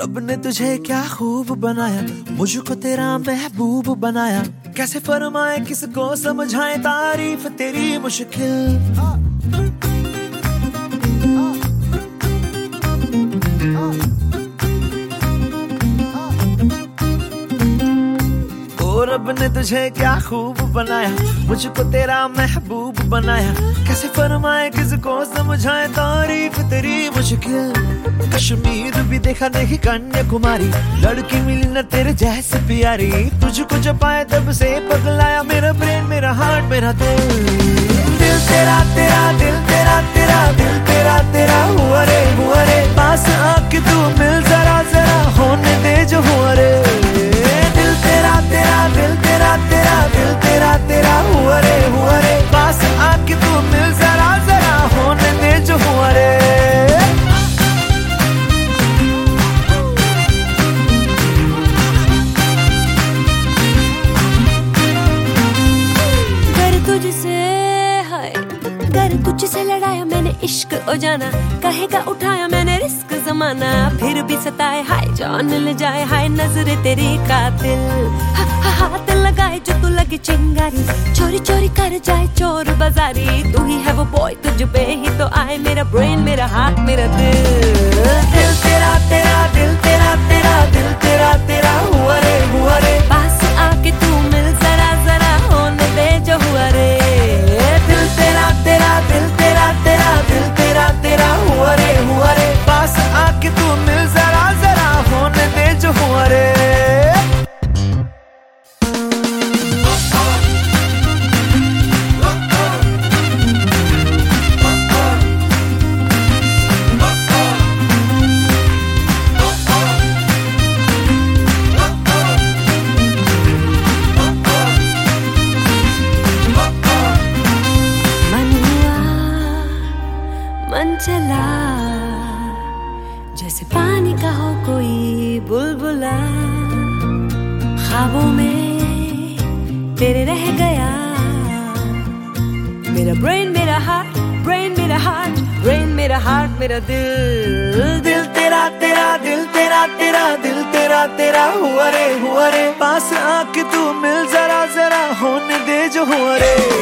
रब ने तुझे क्या खूब बनाया, मुझको तेरा महबूब बनाया। कैसे फरमाए किसको समझाए तारीफ तेरी मुश्किल। रब ने तुझे क्या खूब बनाया, मुझको तेरा महबूब बनाया। कैसे फरमाए किसको समझाए तारीफ तेरी मुश्किल। कश्मीर भी देखा नहीं कन्याकुमारी, लड़की मिली न तेरे जैसे प्यारी। तुझको जब पाए तब से पगलाया मेरा ब्रेन, मेरा हार्ट, मेरा दिल। दिल तेरा तेरा, दिल तेरा तेरा, दिल तेरा तेरा हुआ रे पास आके तू मिल जरा जरा, होने दे जो हुआ रे। दिल तेरा तेरा, दिल तेरा तेरा, दिल तेरा तेरा हुआ रे पास आके तू मिल जरा जरा, होने दे जो हुआ रे। गर तुझसे लड़ाया मैंने इश्क ओ जाना, कहेगा उठाया मैंने रिस्क जमाना। फिर भी सताए हाय जान ले जाए हाय नजरे तेरी कातिल। हाथ लगाए जो तू लगे चिंगारी, चोरी चोरी कर जाए चोर बाजारी। तू ही है वो बॉय, तुझ पे ही तो आए मेरा ब्रेन, मेरा हार्ट, मेरा दिल। दिल तेरा तेरा, दिल तेरा तेरा, दिल तेरा तेरा हुआ रे पास आके तू मिल जरा जरा, होने दे जो हुआ रे। दिल तेरा तेरा, दिल तेरा तेरा, दिल तेरा तेरा हुआ रे पास आके तू मिल जरा जरा, होने दे जो हुआ रे। मन चला जैसे पानी का हो कोई बुलबुला, ख्वाबों में तेरे रह गया मेरा ब्रेन, मेरा हार्ट, ब्रेन मेरा हार्ट, ब्रेन मेरा हार्ट, मेरा दिल। दिल तेरा तेरा, दिल तेरा तेरा, दिल तेरा तेरा हुआ रे पास आके तू मिल जरा जरा, होने दे जो हुआ रे।